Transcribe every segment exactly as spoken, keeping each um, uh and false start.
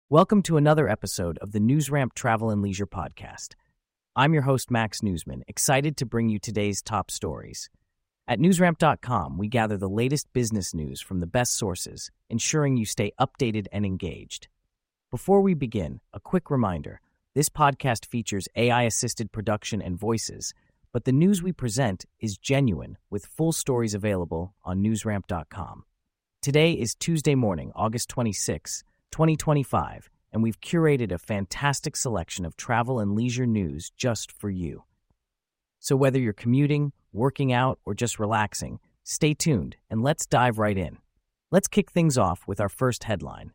Welcome to another episode of the NewsRamp Travel and Leisure Podcast. I'm your host, Max Newsman, excited to bring you today's top stories. At newsramp dot com, we gather the latest business news from the best sources, ensuring you stay updated and engaged. Before we begin, a quick reminder, this podcast features A I-assisted production and voices, but the news we present is genuine, with full stories available on newsramp dot com. Today is Tuesday morning, August twenty-sixth, twenty twenty-five, and we've curated a fantastic selection of travel and leisure news just for you. So whether you're commuting, working out, or just relaxing, stay tuned and let's dive right in. Let's kick things off with our first headline.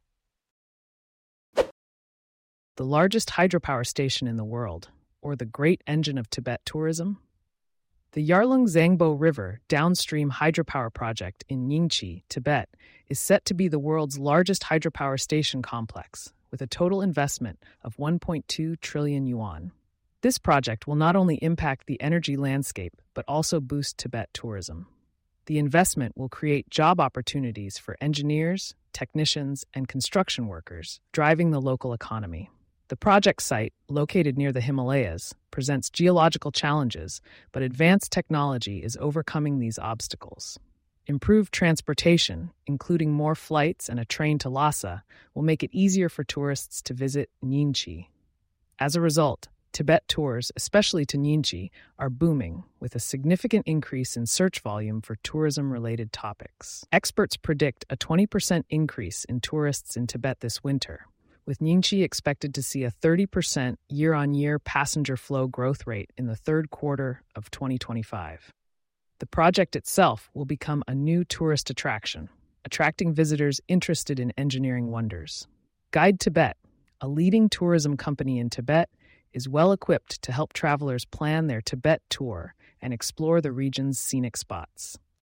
The largest hydropower station in the world, or the Great Engine of Tibet Tourism? The Yarlung Zangbo River downstream hydropower project in Nyingchi, Tibet, is set to be the world's largest hydropower station complex, with a total investment of one point two trillion yuan. This project will not only impact the energy landscape, but also boost Tibet tourism. The investment will create job opportunities for engineers, technicians, and construction workers, driving the local economy. The project site, located near the Himalayas, presents geological challenges, but advanced technology is overcoming these obstacles. Improved transportation, including more flights and a train to Lhasa, will make it easier for tourists to visit Nyingchi. As a result, Tibet tours, especially to Nyingchi, are booming, with a significant increase in search volume for tourism-related topics. Experts predict a twenty percent increase in tourists in Tibet this winter, with Nyingchi expected to see a thirty percent year-on-year passenger flow growth rate in the third quarter of twenty twenty-five. The project itself will become a new tourist attraction, attracting visitors interested in engineering wonders. Guide Tibet, a leading tourism company in Tibet, is well equipped to help travelers plan their Tibet tour and explore the region's scenic spots.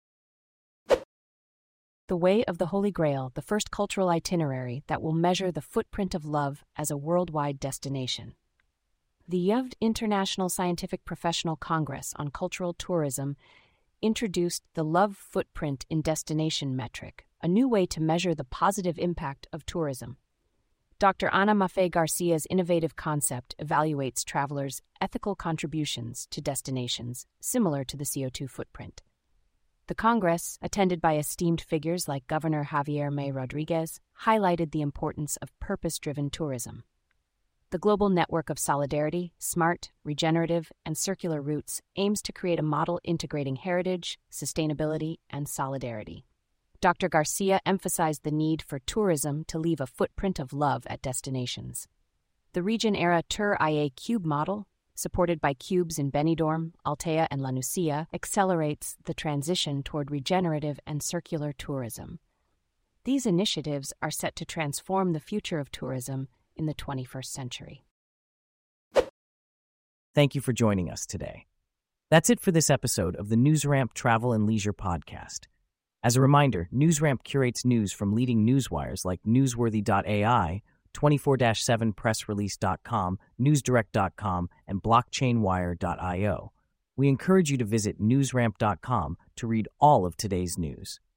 The Way of the Holy Grail, the first cultural itinerary that will measure the footprint of love as a worldwide destination. The Yavd International Scientific Professional Congress on Cultural Tourism introduced the Love Footprint in Destination metric, a new way to measure the positive impact of tourism. Doctor Ana Maffei Garcia's innovative concept evaluates travelers' ethical contributions to destinations, similar to the C O two footprint. The Congress, attended by esteemed figures like Governor Javier May Rodriguez, highlighted the importance of purpose-driven tourism. The Global Network of Solidarity, Smart, Regenerative, and Circular Routes aims to create a model integrating heritage, sustainability, and solidarity. Doctor Garcia emphasized the need for tourism to leave a footprint of love at destinations. The region-era Tour I A Cube model, supported by cubes in Benidorm, Altea, and La Nucia, accelerates the transition toward regenerative and circular tourism. These initiatives are set to transform the future of tourism in the twenty-first century. Thank you for joining us today. That's it for this episode of the NewsRamp Travel and Leisure Podcast. As a reminder, NewsRamp curates news from leading newswires like newsworthy dot A I, twenty-four seven press release dot com, newsdirect dot com, and blockchain wire dot I O. We encourage you to visit newsramp dot com to read all of today's news.